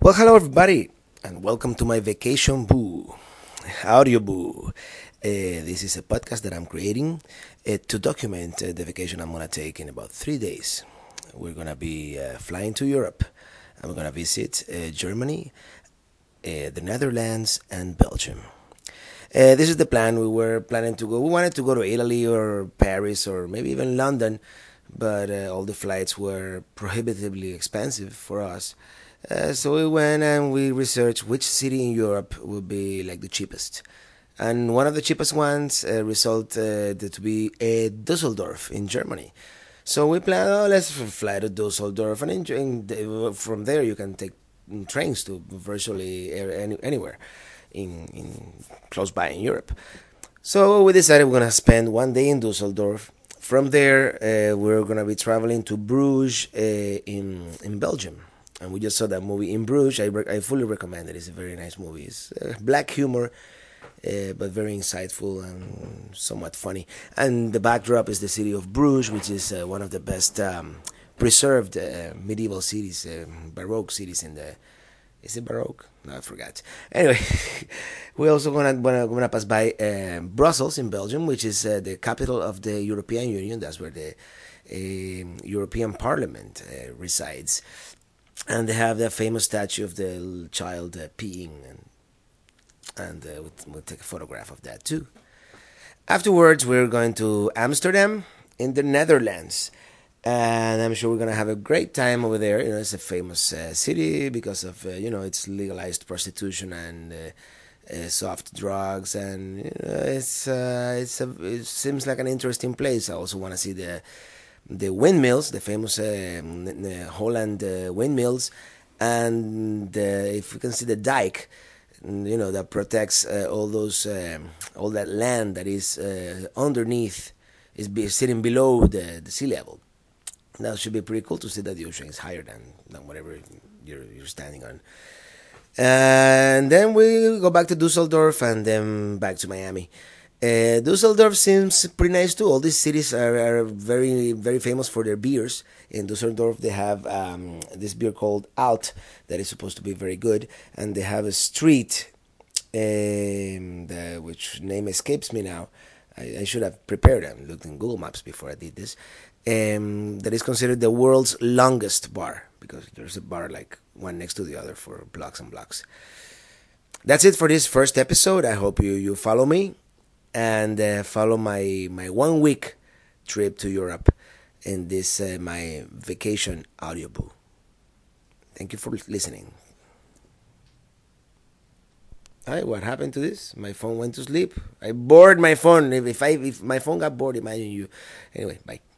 Well, hello everybody, and welcome to my Vacation Boo, Audio Boo. This is a podcast that I'm creating to document the vacation I'm gonna take in about 3 days. We're gonna be flying to Europe, and we're gonna visit Germany, the Netherlands, and Belgium. This is the plan. We were planning to go. We wanted to go to Italy or Paris or maybe even London, but all the flights were prohibitively expensive for us. So we went and we researched which city in Europe would be like the cheapest. And one of the cheapest ones resulted to be Dusseldorf in Germany. So we planned, oh, let's fly to Dusseldorf, and from there you can take trains to virtually anywhere in close by in Europe. So we decided we're gonna spend one day in Dusseldorf. From there, we're gonna be traveling to Bruges in Belgium, and we just saw that movie In Bruges. I fully recommend it. It's a very nice movie. It's black humor, but very insightful and somewhat funny. And the backdrop is the city of Bruges, which is one of the best preserved medieval cities, Baroque cities in the. Is it Baroque? No, I forgot. Anyway, we're also gonna pass by Brussels in Belgium, which is the capital of the European Union. That's where the European Parliament resides, and they have the famous statue of the child peeing, and we'll take a photograph of that too. Afterwards, we're going to Amsterdam in the Netherlands, and I'm sure we're gonna have a great time over there. It's a famous city because of its legalized prostitution and soft drugs, and it seems like an interesting place. I also want to see the windmills, the famous Holland windmills, and if you can see the dike, that protects all that land that is underneath, sitting below the sea level. That should be pretty cool to see that the ocean is higher than whatever you're standing on. And then we go back to Dusseldorf and then back to Miami. Dusseldorf seems pretty nice too. All these cities are very, very famous for their beers. In Dusseldorf, they have this beer called Alt that is supposed to be very good. And they have a street, which name escapes me now. I should have prepared and looked in Google Maps before I did this. That is considered the world's longest bar because there's a bar like one next to the other for blocks and blocks. That's it for this first episode. I hope you follow me and follow my 1 week trip to Europe in this my vacation audiobook. Thank you for listening. Hi, what happened to this? My phone went to sleep. I bored my phone. If my phone got bored, imagine you. Anyway, bye.